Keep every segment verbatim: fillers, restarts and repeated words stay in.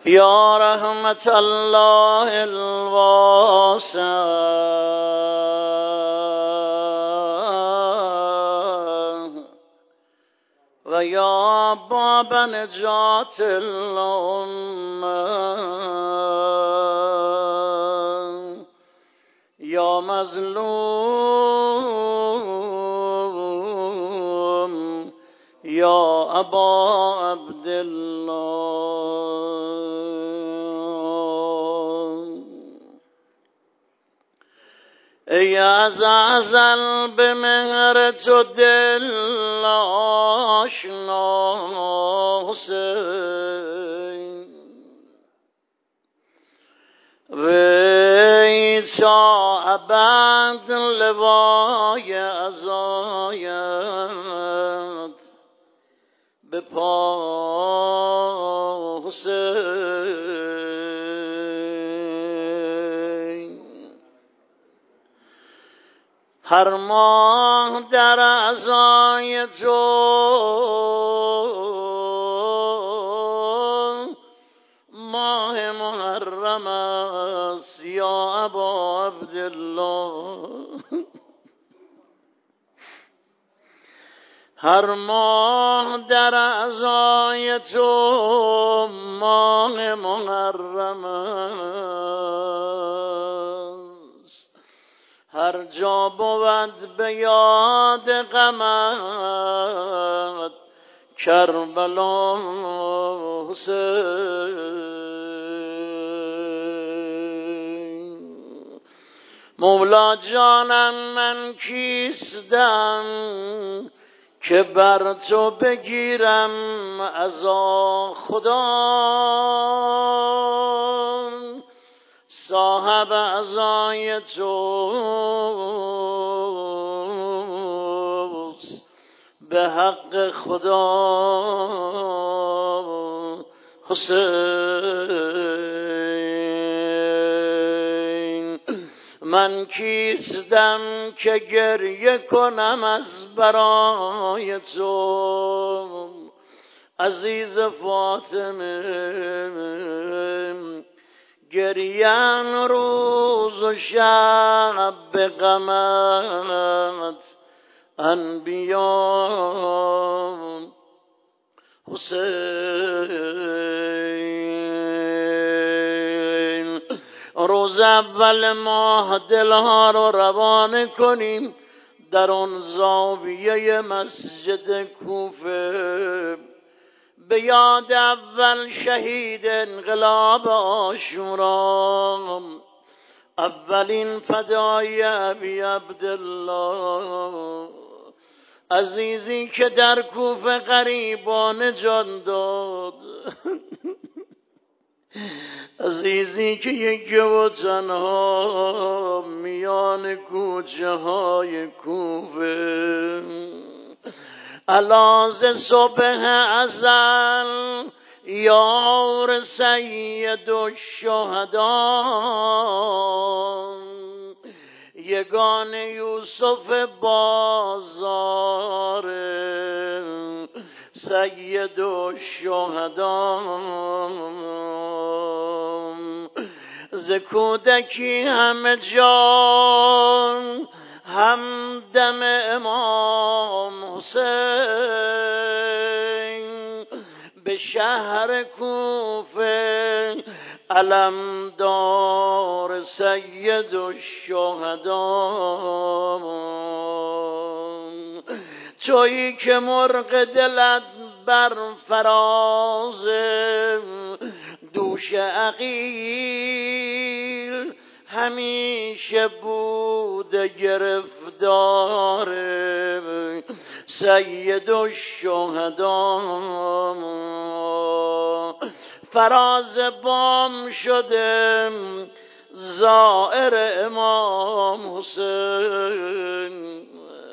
یا رحمت الله الواسع و یا باب نجات الامه یا مظلوم یا ابا عبدالله. ای از ازل به مهر تو دل آشنا حسین، وی تا ابد لوای عزایت به پا حسین. هر ماه در عزای تو ماه محرم است یا ابا عبدالله. هر ماه در عزای تو ماه محرم است. هر جا بود به یاد غمت کربلا حسین. مولا جانم من کیستم که بر تو بگیرم عزا خدا، صاحب عزای توست به حق خدا حسین. من کیستم که گریه کنم از برای تو عزیز فاطمه، گریم روز و شب به غمت انبیا حسین. روز اول ماه دلها رو روانه کنیم در اون زاویه مسجد کوفه به یاد اول شهید انقلاب عاشورا، اولین فدای ابی عبدالله، عزیزی که در کوفه غریبانه جان داد، عزیزی که یک و تنها میان کوچه های کوفه علاز صبح ازل یار سید الشهدا، یگان یوسف بازار سید الشهدا، ز کودکی همه جان همدم امام حسین، به شهر کوفه علمدار سید الشهدا، تویی که مرغ دلت بر فراز دوش عقیل همیشه بوده گرفتار سید الشهدا، فراز بام شده زائر امام حسین.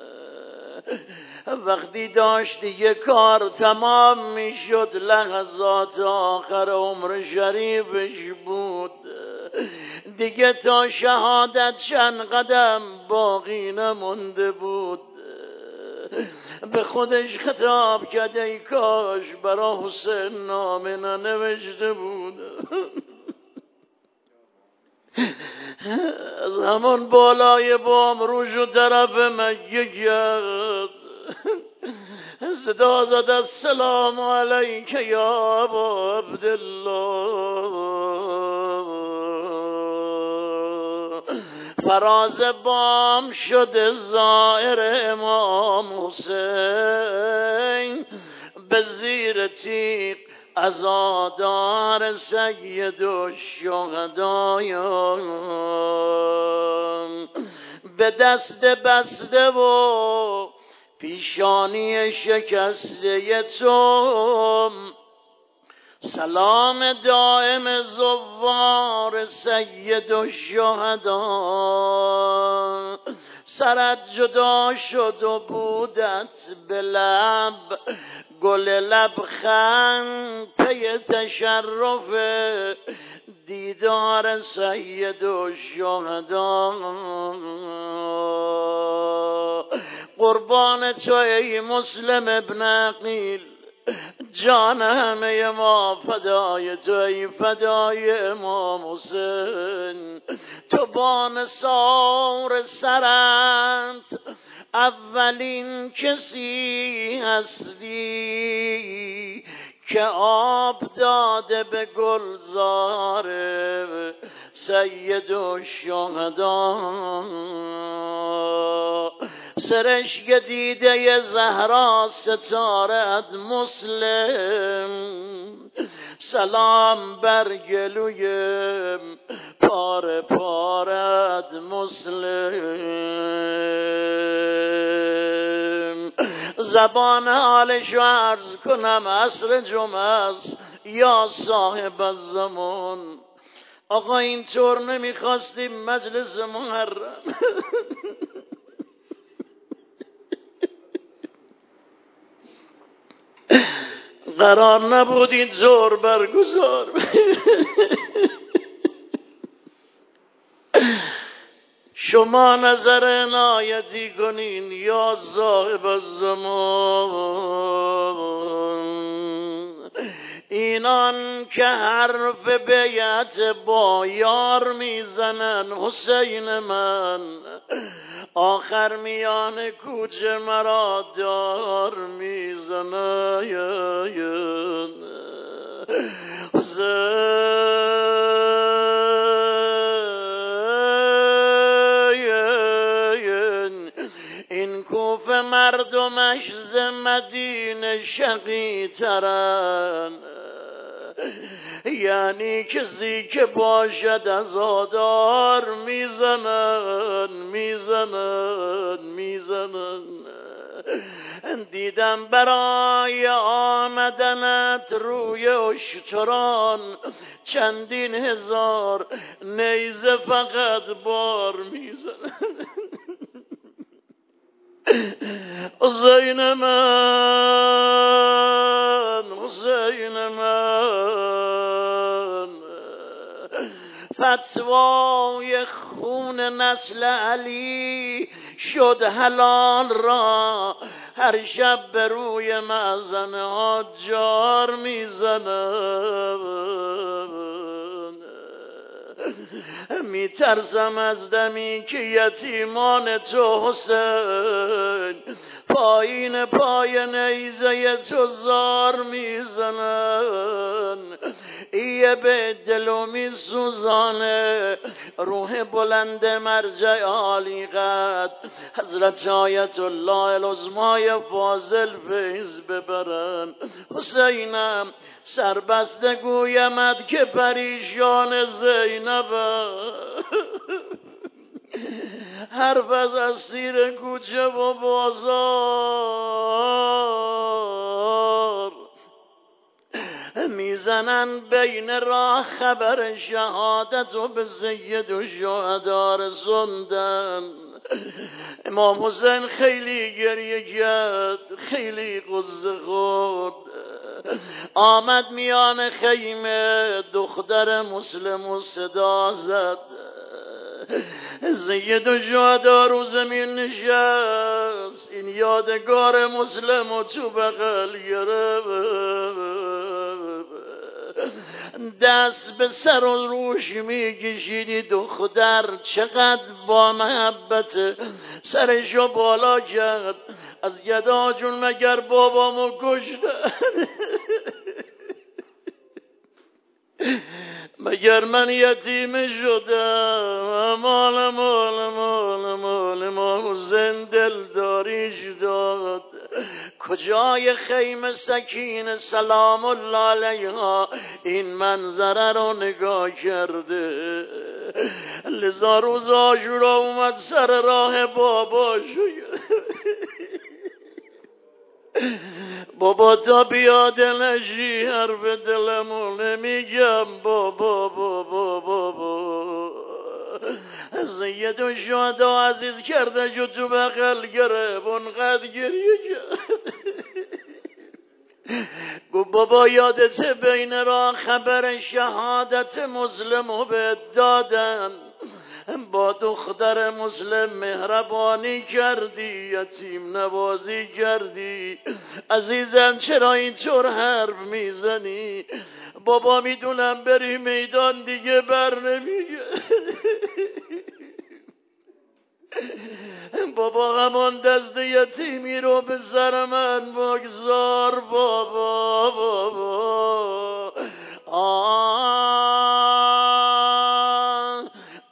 وقتی داشت دیگه کار تمام میشد، لحظات آخر عمر شریفش بود، دیگه تا شهادت چند قدم باقی نمونده بود. به خودش خطاب کرد ای کاش برا حسین نامه ننوشته بود. از همون بالای بام روش و طرف مکه کرد، صدا زد السلام علیک یا ابا عبدالله. فراز بام شد زائر امام حسین، به زیر تیغ عزادار سید الشهدایان، به دست بسته و پیشانی شکسته تو، سلام دائم زوار سید الشهدا. سرت جدا شد و بودت به لب گل لبخند، پی تشرف دیدار سید الشهدا. قربان تو ای مسلم ابن عقیل، جان همه ما فدای تو ای فدای امام حسین. تو با نثار سرت اولین کسی هستی که آب داده به گلزار سید الشهدا. سرشک دیده زهرا ستارت مسلم، سلام بر گلوی پاره پارت مسلم. زبان حالشو عرض کنم، عصر جمعه است یا صاحب الزمان. آقا اینطور نمیخواستیم مجلس محرم. قرار نبود این زور برگزار. شما نظر عنایتی کنین یا صاحب الزمان. اینان که حرف بیعت با یار میزنن حسین من، آخر میان کوچه مرا دار میزنن. حسین این کوفه مردمش ز مدینه شقی ترن، یعنی کسی که باشد عزادار میزنن میزنن میزنن. دیدم برای آمدنت روی اشتران چندین هزار نیزه فقط بار میزنن. حسین من حسین من، فتوای خون نسل علی شد حلال را، هر شب به روی مأذنه ها جار میزنم. میترسم از دمی که یتیمان تو حسین پایین پای نیزه تو زار میزنن. ایه به دلو میسوزانه روح بلند مرجع عالی قد حضرت آیت الله العظمای فاضل فیض ببرن. حسینم سربسته گویمد که پریشان زینب، حرف از اسیر کوچه و بازار میزنن بین راه، خبر شهادت و به سید الشهدا رسوندن. امام حسین خیلی گریه کرد، خیلی غصه خورد. آمد میان خیمه دختر مسلم و صدا زد. سید الشهدا رو زمین نشست، نشست، این یادگار مسلم و تو بغل گرفت، دست به سر و روش میکشیدی. دختر چقدر با محبت سرشو بالا کرد، از گدا جون مگر بابامو کشتن؟ مگر من یتیم شدم؟ مال مال مال مال مال زن دل داریش داد. کجای خیمه سکین سلام الله علیها این منظره رو نگاه کرده؟ لذا روز عاشورا اومد سر راه باباش. بابا تا بیاد نشی حرف دلمو نمیگم. بابا بابا بابا سید و شهدا عزیز کرده جو تو بغل گرفت، اونقدر گریه کرد. گو بابا یادت بین را خبر شهادت مسلمو بهت دادن، با دختر مسلم مهربانی کردی، یتیم نوازی کردی. عزیزم چرا اینطور حرف میزنی؟ بابا میدونم بری میدان دیگه بر نمیگه. بابا همان دست یتیمی رو به سر من بگذار. بابا بابا آه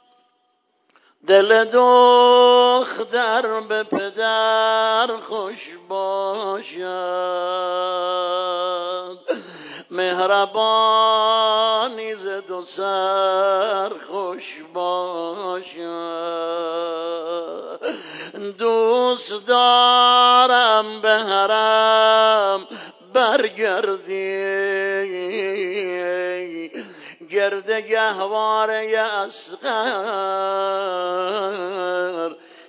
دل دختر به پدر خوش باشد، مهربانی ز دو سر خوش باشد. دوست دارم به حرم برگردی، گرد گهواره اصغر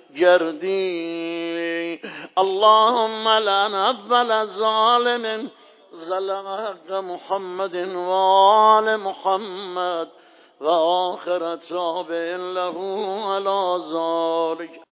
گردی. اللهم لعن اول ظالم ظلم حق محمد و آل محمد و آخر تابع له علی ذلک.